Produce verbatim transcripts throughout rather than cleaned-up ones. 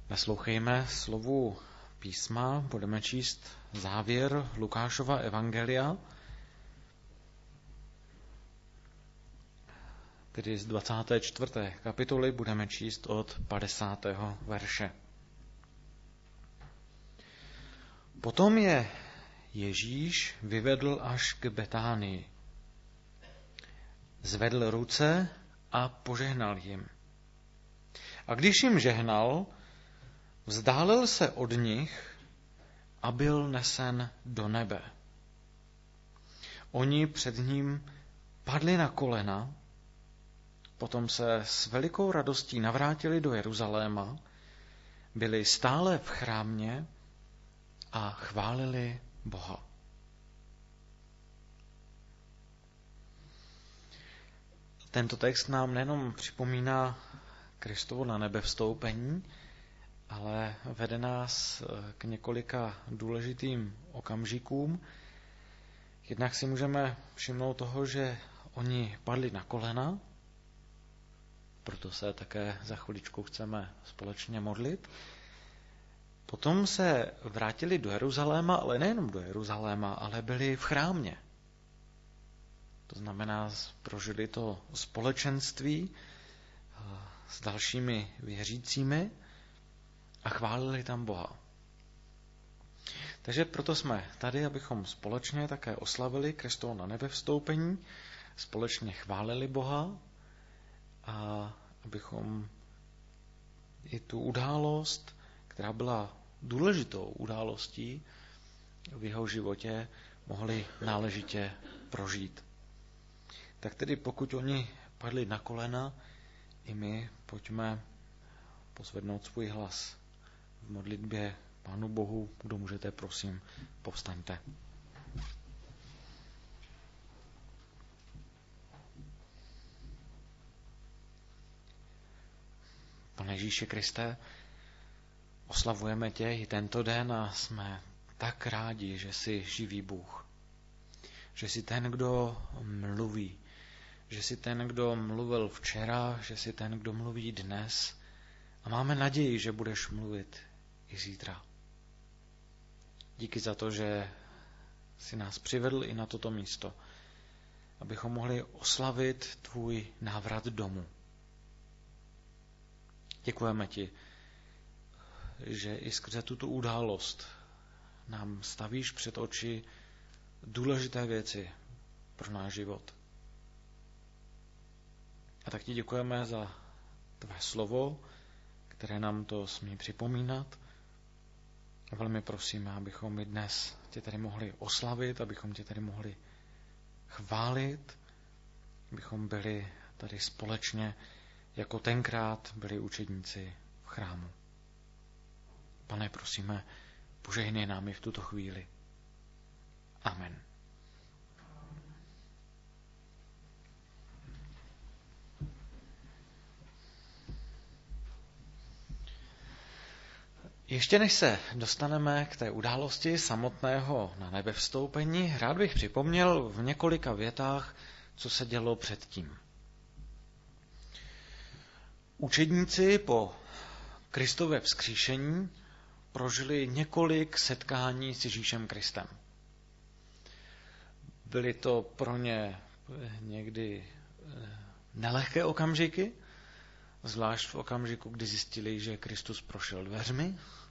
Naslouchejme slovu písma, budeme číst závěr Lukášova evangelia, tedy z dvacáté čtvrté kapitoly budeme číst od padesátého verše. Potom je Ježíš vyvedl až k Betánii. Zvedl ruce a požehnal jim. A když jim žehnal, vzdálil se od nich a byl nesen do nebe. Oni před ním padli na kolena, potom se s velikou radostí navrátili do Jeruzaléma, byli stále v chrámě a chválili Boha. Tento text nám nejenom připomíná Kristovo na nebe vstoupení, ale vede nás k několika důležitým okamžikům. Jednak si můžeme všimnout toho, že oni padli na kolena, proto se také za chviličku chceme společně modlit. Potom se vrátili do Jeruzaléma, ale nejenom do Jeruzaléma, ale byli v chrámě. To znamená, prožili to společenství s dalšími věřícími a chválili tam Boha. Takže proto jsme tady, abychom společně také oslavili Kristovo na nebe vstoupení, společně chválili Boha a abychom i tu událost, která byla důležitou událostí v jeho životě, mohli náležitě prožít. Tak tedy pokud oni padli na kolena, i my pojďme pozvednout svůj hlas v modlitbě Pánu Bohu. Kdo můžete, prosím, povstaňte. Pane Ježíši Kriste, oslavujeme tě i tento den a jsme tak rádi, že jsi živý Bůh. Že jsi ten, kdo mluví. Že jsi ten, kdo mluvil včera, že jsi ten, kdo mluví dnes. A máme naději, že budeš mluvit i zítra. Díky za to, že jsi nás přivedl i na toto místo, abychom mohli oslavit tvůj návrat domů. Děkujeme ti, že i skrze tuto událost nám stavíš před oči důležité věci pro náš život. A tak ti děkujeme za tvé slovo, které nám to smí připomínat. A velmi prosíme, abychom i dnes tě tady mohli oslavit, abychom tě tady mohli chválit, abychom byli tady společně, jako tenkrát byli učedníci v chrámu. Pane, prosíme, požehnej nám i v tuto chvíli. Amen. Ještě než se dostaneme k té události samotného na nebevstoupení, rád bych připomněl v několika větách, co se dělo předtím. Učedníci po Kristově vzkříšení prožili několik setkání s Ježíšem Kristem. Byly to pro ně někdy nelehké okamžiky, zvlášť v okamžiku, kdy zjistili, že Kristus prošel dveřmi,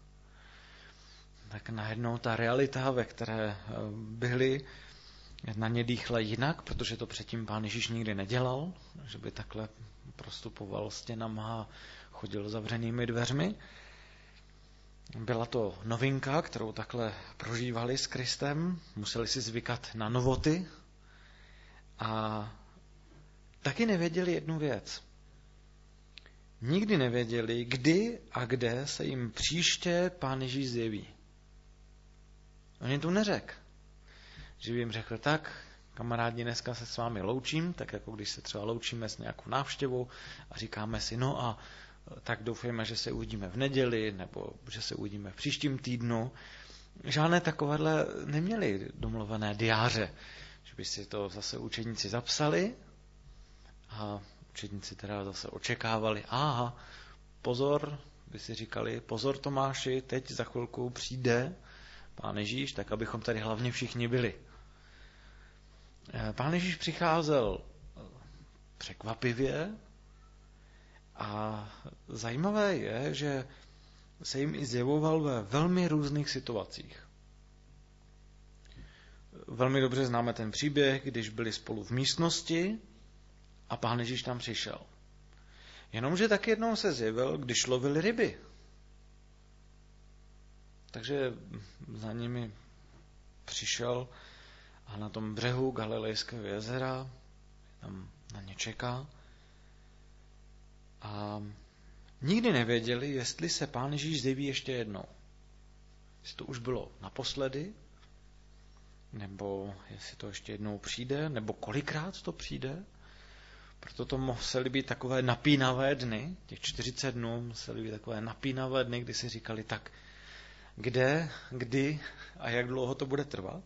tak najednou ta realita, ve které byli, na ně dýchla jinak, protože to předtím Pán Ježíš nikdy nedělal, že by takhle prostupoval stěnama a chodil zavřenými dveřmi. Byla to novinka, kterou takhle prožívali s Kristem, museli si zvykat na novoty a taky nevěděli jednu věc. Nikdy nevěděli, kdy a kde se jim příště Pán Ježíš zjeví. On jim to neřekl. Že by jim řekl, tak, kamarádi, dneska se s vámi loučím, tak jako když se třeba loučíme s nějakou návštěvou a říkáme si, no a tak doufejme, že se uvidíme v neděli, nebo že se uvidíme v příštím týdnu. Žádné takovéhle neměli domluvené diáře, že by si to zase učedníci zapsali a učedníci teda zase očekávali, aha, pozor, by si říkali, pozor Tomáši, teď za chvilku přijde Pán Ježíš, tak abychom tady hlavně všichni byli. Pán Ježíš přicházel překvapivě a zajímavé je, že se jim i zjevoval ve velmi různých situacích. Velmi dobře známe ten příběh, když byli spolu v místnosti a Pán Ježíš tam přišel. Jenomže tak jednou se zjevil, když lovili ryby. Takže za nimi přišel a na tom břehu Galilejského jezera tam na ně čeká. A nikdy nevěděli, jestli se Pán Ježíš zjeví ještě jednou. Jestli to už bylo naposledy, nebo jestli to ještě jednou přijde, nebo kolikrát to přijde. Proto to musely být takové napínavé dny, těch čtyřicet dnů musely být takové napínavé dny, kdy si říkali, tak kde, kdy a jak dlouho to bude trvat.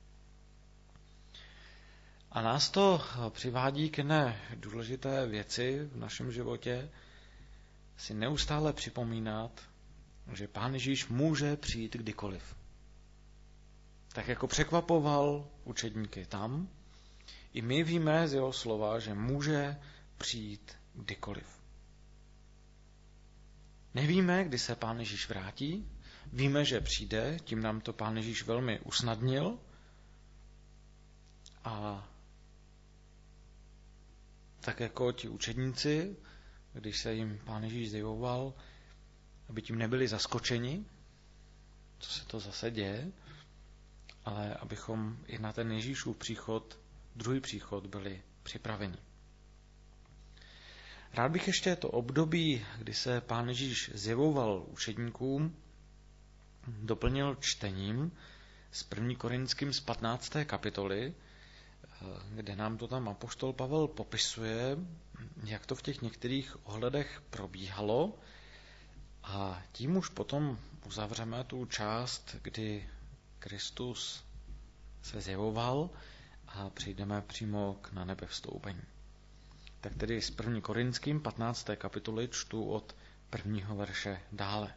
A nás to přivádí k jedné důležité věci v našem životě, si neustále připomínat, že Pán Ježíš může přijít kdykoliv. Tak jako překvapoval učedníky tam, i my víme z jeho slova, že může přijít kdykoliv. Nevíme, kdy se Pán Ježíš vrátí, víme, že přijde, tím nám to Pán Ježíš velmi usnadnil a tak jako ti učedníci, když se jim Pán Ježíš zjevoval, aby tím nebyli zaskočeni, co se to zase děje, ale abychom i na ten Ježíšův příchod, druhý příchod, byli připraveni. Rád bych ještě to období, kdy se Pán Ježíš zjevoval učedníkům, doplnil čtením z první Korinským z patnácté kapitoly, kde nám to tam apoštol Pavel popisuje, jak to v těch některých ohledech probíhalo, a tím už potom uzavřeme tu část, kdy Kristus se zjevoval a přijdeme přímo k na nebe vstoupení. Tak tedy s první Korinským patnácté kapitoly čtu od prvního verše dále.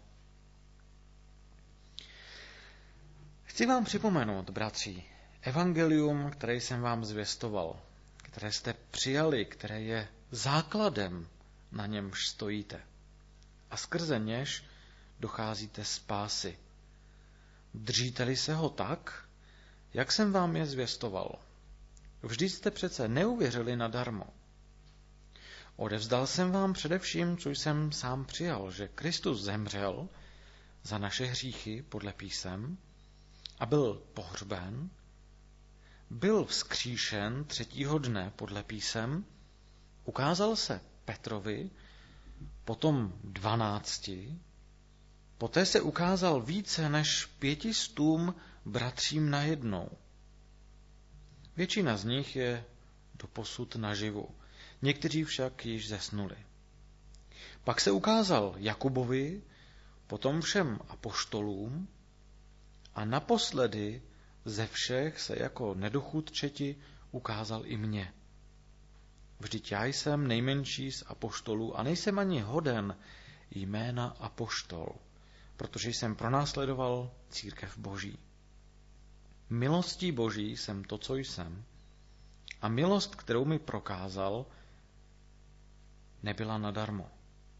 Chci vám připomenout, bratři, evangelium, které jsem vám zvěstoval, které jste přijali, které je základem, na němž stojíte. A skrze něž docházíte spásy. Držíte-li se ho tak, jak jsem vám je zvěstoval. Vždyť jste přece neuvěřili nadarmo. Odevzdal jsem vám především, co jsem sám přijal, že Kristus zemřel za naše hříchy podle písem a byl pohřben, byl vzkříšen třetího dne podle písem, ukázal se Petrovi, potom dvanácti, poté se ukázal více než pětistům bratřím najednou. Většina z nich je doposud naživu, někteří však již zesnuli. Pak se ukázal Jakubovi, potom všem apoštolům a naposledy ze všech se jako nedochůdčeti ukázal i mně. Vždyť já jsem nejmenší z apoštolů a nejsem ani hoden jména apoštol, protože jsem pronásledoval církev Boží. Milostí Boží jsem to, co jsem, a milost, kterou mi prokázal, nebyla nadarmo.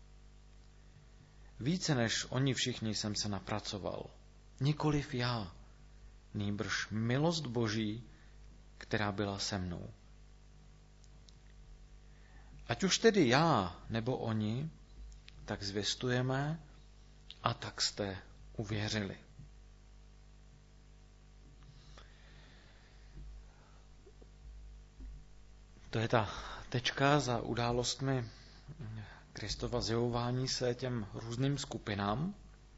Více než oni všichni jsem se napracoval, nikoliv já, nýbrž milost Boží, která byla se mnou. Ať už tedy já nebo oni, tak zvěstujeme a tak jste uvěřili. To je ta tečka za událostmi Kristova zjevování se těm různým skupinám.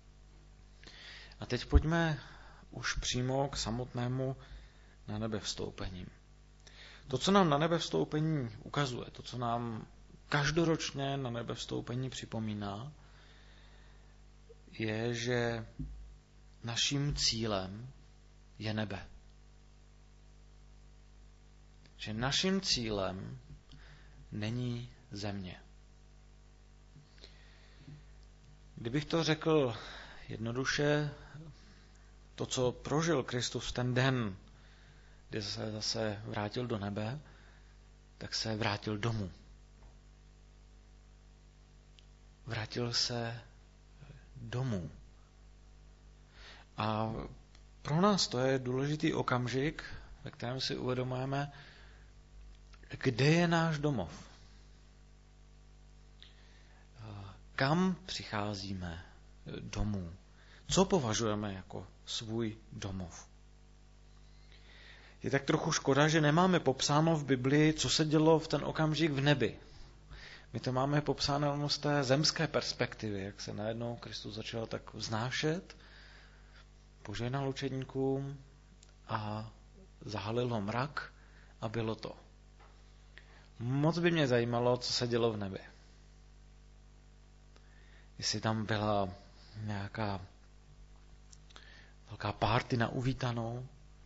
A teď pojďme už přímo k samotnému na nebe vstoupení. To, co nám na nebe vstoupení ukazuje, to, co nám každoročně na nebe vstoupení připomíná, je, že naším cílem je nebe. Že naším cílem není země. Kdybych to řekl jednoduše, to, co prožil Kristus ten den, kdy se zase vrátil do nebe, tak se vrátil domů. Vrátil se domů. A pro nás to je důležitý okamžik, ve kterém si uvědomujeme, kde je náš domov. Kam přicházíme domů? Co považujeme jako svůj domov? Je tak trochu škoda, že nemáme popsáno v Biblii, co se dělo v ten okamžik v nebi. My to máme popsáno z té zemské perspektivy, jak se najednou Kristus začal tak vznášet, požehnal učedníkům a zahalil ho mrak a bylo to. Moc by mě zajímalo, co se dělo v nebi. Jestli tam byla nějaká velká party na uvítanou,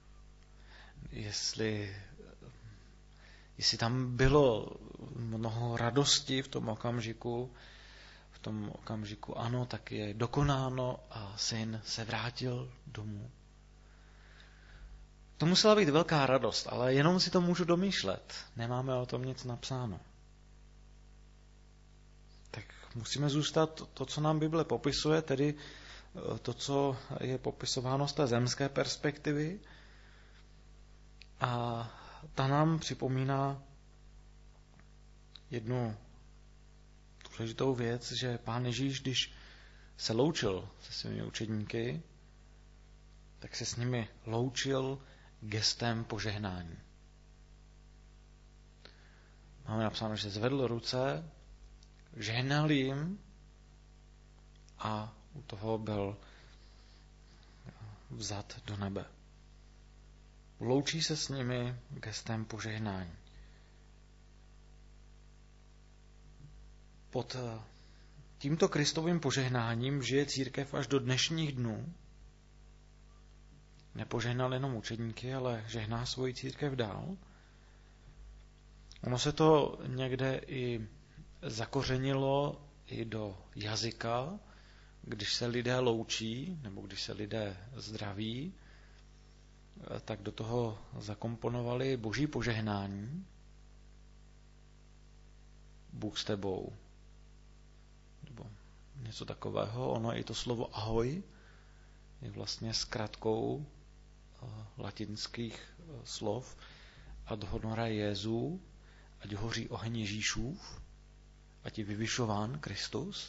jestli, jestli tam bylo mnoho radosti v tom okamžiku, v tom okamžiku ano, tak je dokonáno a syn se vrátil domů. To musela být velká radost, ale jenom si to můžu domýšlet. Nemáme o tom nic napsáno. Tak musíme zůstat to, co nám Bible popisuje, tedy to, co je popisováno z té zemské perspektivy. A ta nám připomíná jednu důležitou věc, že Pán Ježíš, když se loučil se svými učedníky, tak se s nimi loučil gestem požehnání. Máme napsáno, že zvedl ruce, žehnal jim a u toho byl vzat do nebe. Loučí se s nimi gestem požehnání. Pod tímto Kristovým požehnáním žije církev až do dnešních dnů. Nepožehnal jenom učedníky, ale žehná svoji církev dál. Ono se to někde i zakořenilo i do jazyka, když se lidé loučí, nebo když se lidé zdraví, tak do toho zakomponovali boží požehnání. Bůh s tebou. Nebo něco takového. Ono i to slovo ahoj je vlastně zkratkou latinských slov ad honora Jezu, ať hoří oheň Ježíšův, ať je vyvyšován Kristus.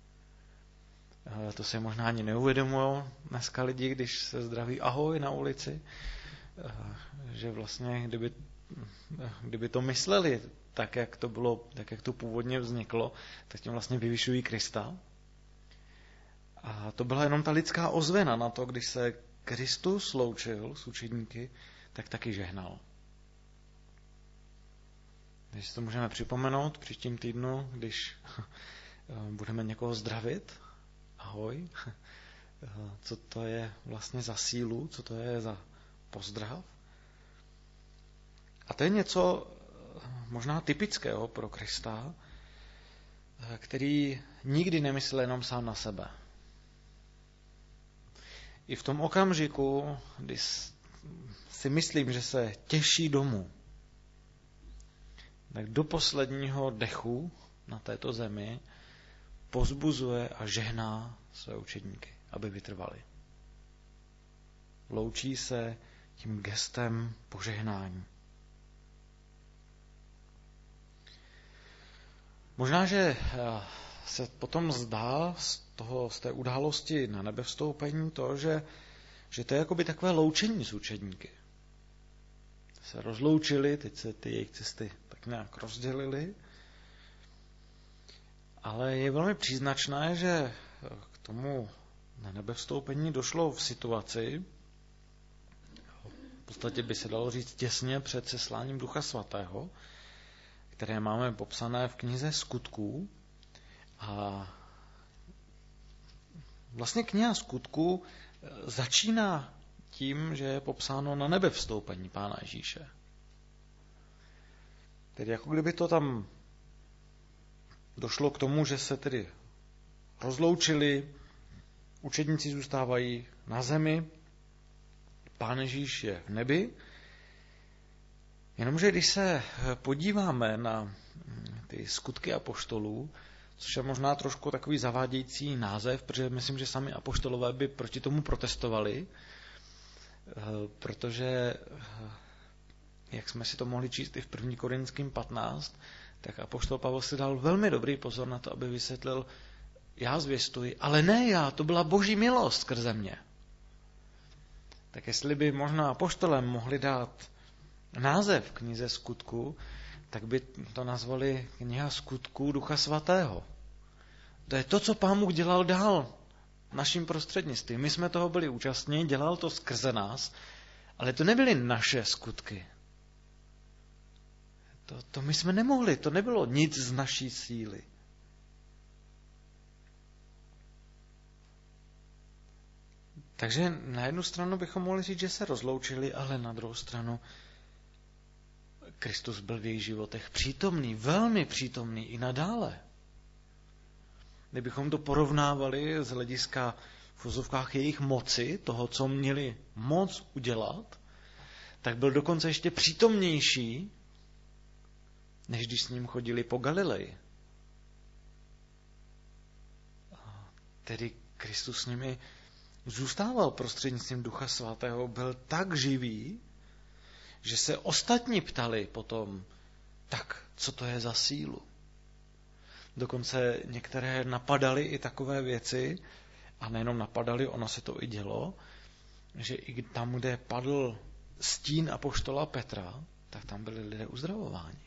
To se možná ani neuvědomují dneska lidi, když se zdraví ahoj na ulici, že vlastně, kdyby, kdyby to mysleli tak, jak to bylo, tak, jak to původně vzniklo, tak tím vlastně vyvyšují Krista. A to byla jenom ta lidská ozvěna na to, když se Kristus loučil s učedníky, tak taky žehnal. Takže si to můžeme připomenout příštím týdnu, když budeme někoho zdravit. Ahoj. Co to je vlastně za sílu, co to je za pozdrav. A to je něco možná typického pro Krista, který nikdy nemyslel jenom sám na sebe. I v tom okamžiku, kdy si myslím, že se těší domů, tak do posledního dechu na této zemi pozbuzuje a žehná své učedníky, aby vytrvali. Loučí se tím gestem požehnání. Možná, že se potom zdá z, toho, z té události na nebevstoupení to, že, že to je jakoby takové loučení s učedníky. Se rozloučili, teď se ty jejich cesty tak nějak rozdělily. Ale je velmi příznačné, že k tomu na nebevstoupení došlo v situaci, v podstatě by se dalo říct těsně před sesláním Ducha Svatého, které máme popsané v knize Skutků. A vlastně kniha Skutků začíná tím, že je popsáno na nebevstoupení Pána Ježíše. Tedy jako kdyby to tam došlo k tomu, že se tedy rozloučili, učedníci zůstávají na zemi, Pán Ježíš je v nebi. Jenomže když se podíváme na ty skutky apoštolů, což je možná trošku takový zavádějící název, protože myslím, že sami apoštolové by proti tomu protestovali, protože, jak jsme si to mohli číst i v první Korinským patnáct, tak apoštol Pavel si dal velmi dobrý pozor na to, aby vysvětlil, já zvěstuji, ale ne já, to byla boží milost skrze mě. Tak jestli by možná apoštolem mohli dát název knize Skutku, tak by to nazvali kniha Skutků Ducha Svatého. To je to, co Pán Bůh dělal dál naším prostřednictvím. My jsme toho byli účastní, dělal to skrze nás, ale to nebyly naše skutky. To, to my jsme nemohli, to nebylo nic z naší síly. Takže na jednu stranu bychom mohli říct, že se rozloučili, ale na druhou stranu Kristus byl v jejich životech přítomný, velmi přítomný i nadále. Kdybychom to porovnávali z hlediska v uvozovkách jejich moci, toho, co měli moc udělat, tak byl dokonce ještě přítomnější, než když s ním chodili po Galileji. Tedy Kristus s nimi zůstával prostřednictvím Ducha Svatého, byl tak živý, že se ostatní ptali potom, tak co to je za sílu. Dokonce některé napadali i takové věci, a nejenom napadali, ono se to i dělo, že i tam, kde padl stín apoštola Petra, tak tam byli lidé uzdravováni.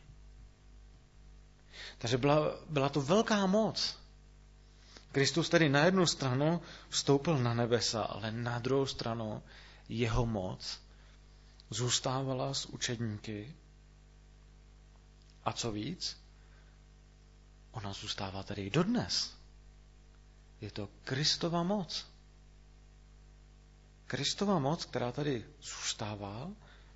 Takže byla, byla to velká moc. Kristus tedy na jednu stranu vstoupil na nebesa, ale na druhou stranu jeho moc zůstávala s učedníky. A co víc, ona zůstává tady i dodnes. Je to Kristova moc. Kristova moc, která tady zůstává,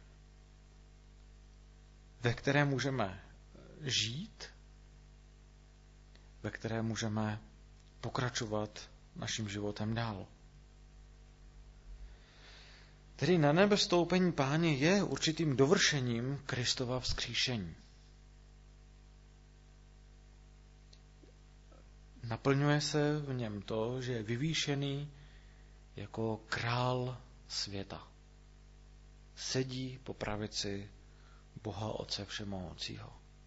ve které můžeme žít, ve které můžeme pokračovat naším životem dál. Tedy na nebe vstoupení Páně je určitým dovršením Kristova vzkříšení. Naplňuje se v něm to, že je vyvýšený jako král světa. Sedí po pravici Boha Otce Všemohoucího.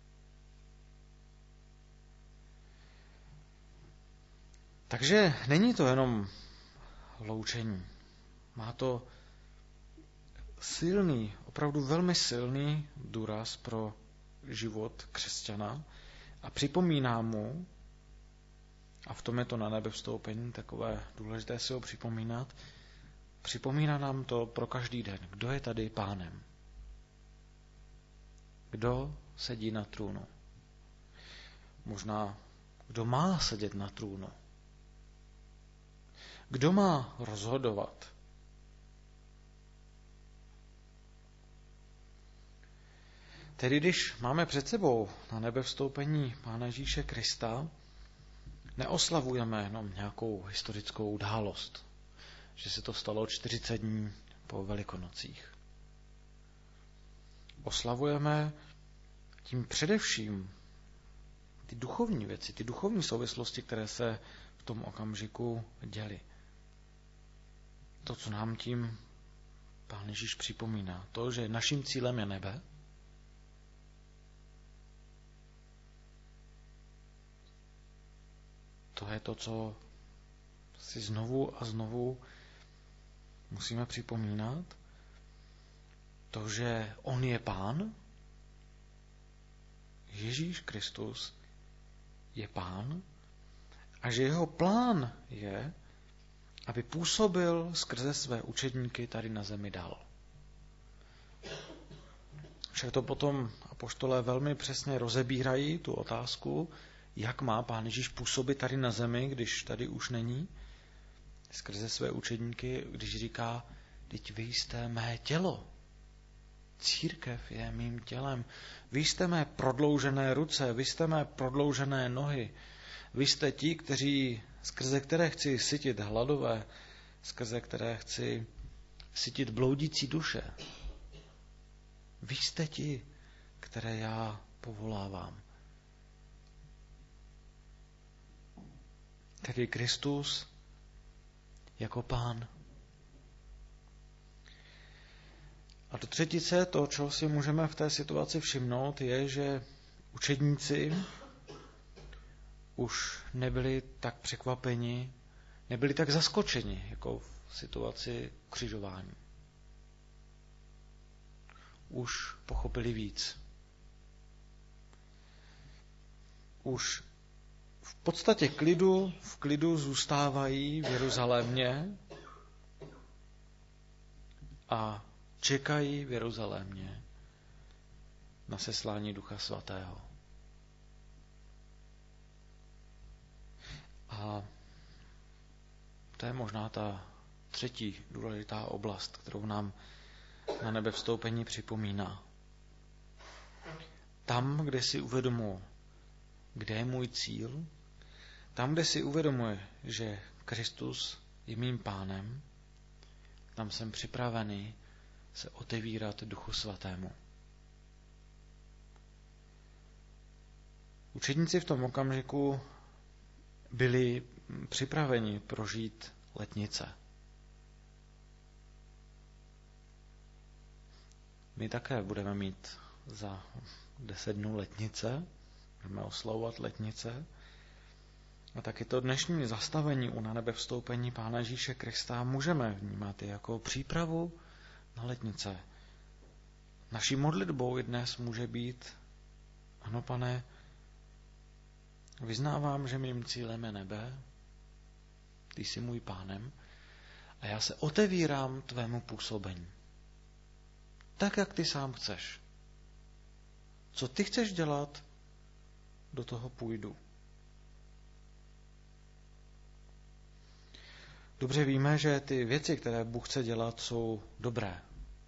Takže není to jenom loučení. Má to silný, opravdu velmi silný důraz pro život křesťana a připomíná mu, a v tom je to na nebe vstoupení takové důležité si ho připomínat, připomíná nám to pro každý den, kdo je tady Pánem. Kdo sedí na trůnu. Možná, kdo má sedět na trůnu. Kdo má rozhodovat? Tedy když máme před sebou na nebe vstoupení Pána Ježíše Krista, neoslavujeme jenom nějakou historickou událost, že se to stalo čtyřicet dní po Velikonocích. Oslavujeme tím především ty duchovní věci, ty duchovní souvislosti, které se v tom okamžiku děly. To, co nám tím Pán Ježíš připomíná, to, že naším cílem je nebe, to je to, co si znovu a znovu musíme připomínat. To, že on je Pán, Ježíš Kristus je Pán a že jeho plán je, aby působil skrze své učedníky tady na zemi dál. Však to potom apoštolé velmi přesně rozebírají tu otázku, jak má Pán Ježíš působit tady na zemi, když tady už není, skrze své učedníky, když říká, vždyť vy jste mé tělo. Církev je mým tělem. Vy jste mé prodloužené ruce, vy jste mé prodloužené nohy. Vy jste ti, kteří skrze které chci sytit hladové, skrze které chci sytit bloudící duše. Vy jste ti, které já povolávám. Tedy Kristus jako Pán. A do třetice to, čeho si můžeme v té situaci všimnout, je, že učedníci už nebyli tak překvapeni, nebyli tak zaskočeni, jako v situaci křižování. Už pochopili víc. Už v podstatě klidu, v klidu zůstávají v Jeruzalémě a čekají v Jeruzalémě na seslání Ducha Svatého. A to je možná ta třetí důležitá oblast, kterou nám na nebevstoupení připomíná. Tam, kde si uvědomuji, kde je můj cíl, tam, kde si uvědomuji, že Kristus je mým Pánem, tam jsem připravený se otevírat Duchu Svatému. Učedníci v tom okamžiku byli připraveni prožít letnice. My také budeme mít za deset dnů letnice, budeme oslavovat letnice. A taky to dnešní zastavení u nanebevstoupení Pána Ježíše Krista můžeme vnímat i jako přípravu na letnice. Naší modlitbou i dnes může být: ano, Pane, vyznávám, že mým cílem je nebe, ty jsi můj Pánem a já se otevírám tvému působení. Tak, jak ty sám chceš. Co ty chceš dělat, do toho půjdu. Dobře víme, že ty věci, které Bůh chce dělat, jsou dobré.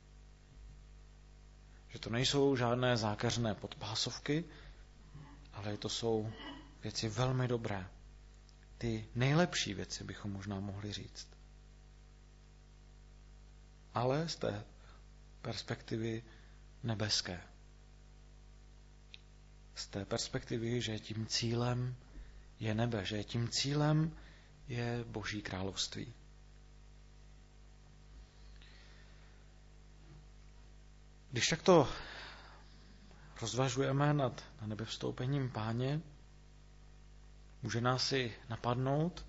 Že to nejsou žádné zákeřné podpásovky, ale to jsou věci velmi dobré. Ty nejlepší věci bychom možná mohli říct. Ale z té perspektivy nebeské. Z té perspektivy, že tím cílem je nebe, že tím cílem je Boží království. Když takto rozvažujeme nad na nebevstoupením Páně, může nás i napadnout,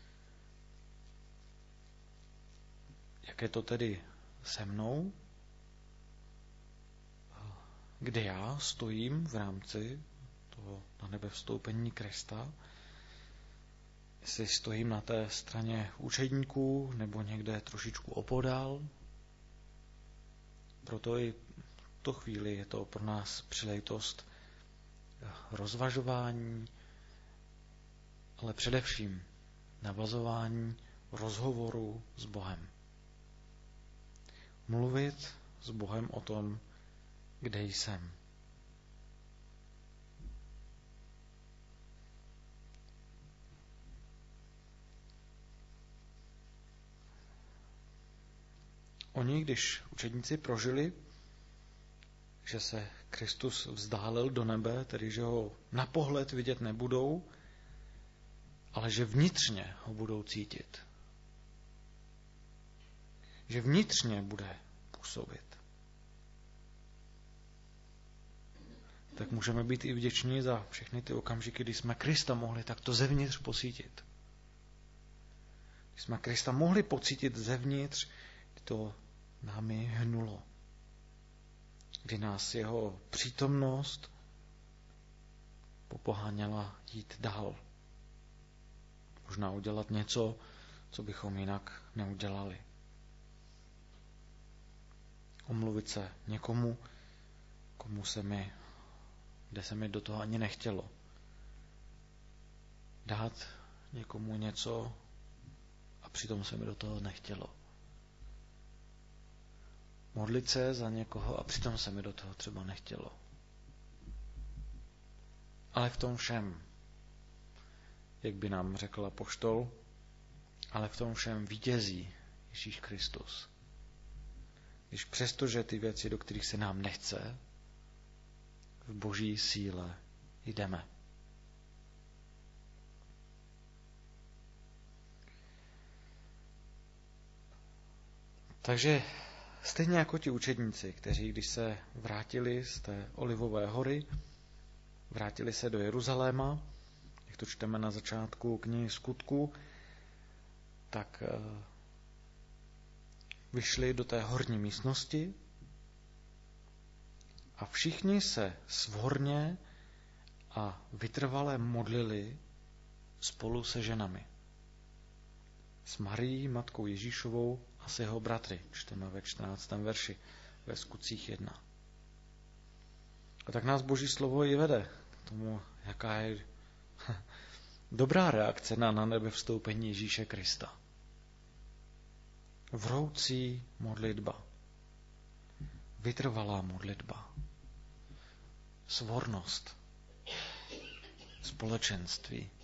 jak je to tedy se mnou, kde já stojím v rámci toho na nebevstoupení Krista, jestli stojím na té straně učedníků nebo někde trošičku opodál. Proto i v tu chvíli je to pro nás příležitost rozvažování, ale především navazování rozhovoru s Bohem. Mluvit s Bohem o tom, kde jsem. Oni, když učedníci prožili, že se Kristus vzdálil do nebe, tedy že ho na pohled vidět nebudou, ale že vnitřně ho budou cítit. Že vnitřně bude působit. Tak můžeme být i vděční za všechny ty okamžiky, kdy jsme Krista mohli takto zevnitř pocítit. Když jsme Krista mohli pocítit zevnitř, to námi hnulo. Kdy nás jeho přítomnost popoháněla jít dál. Možná udělat něco, co bychom jinak neudělali. Omluvit se někomu, komu se mi, kde se mi do toho ani nechtělo. Dát někomu něco a přitom se mi do toho nechtělo. Modlit se za někoho a přitom se mi do toho třeba nechtělo. Ale v tom všem jak by nám řekl apoštol, ale v tom všem vítězí Ježíš Kristus. Když přestože ty věci, do kterých se nám nechce, v boží síle jdeme. Takže stejně jako ti učedníci, kteří, když se vrátili z té Olivové hory, vrátili se do Jeruzaléma, jak to čteme na začátku knihy Skutků, tak vyšli do té horní místnosti a všichni se svorně a vytrvale modlili spolu se ženami. S Marií, matkou Ježíšovou a s jeho bratry, čteme ve čtrnáctém verši, ve Skutcích jedna. A tak nás Boží slovo i vede k tomu, jaká je dobrá reakce na na nebe vstoupení Ježíše Krista. Vroucí modlitba, vytrvalá modlitba, svornost, společenství.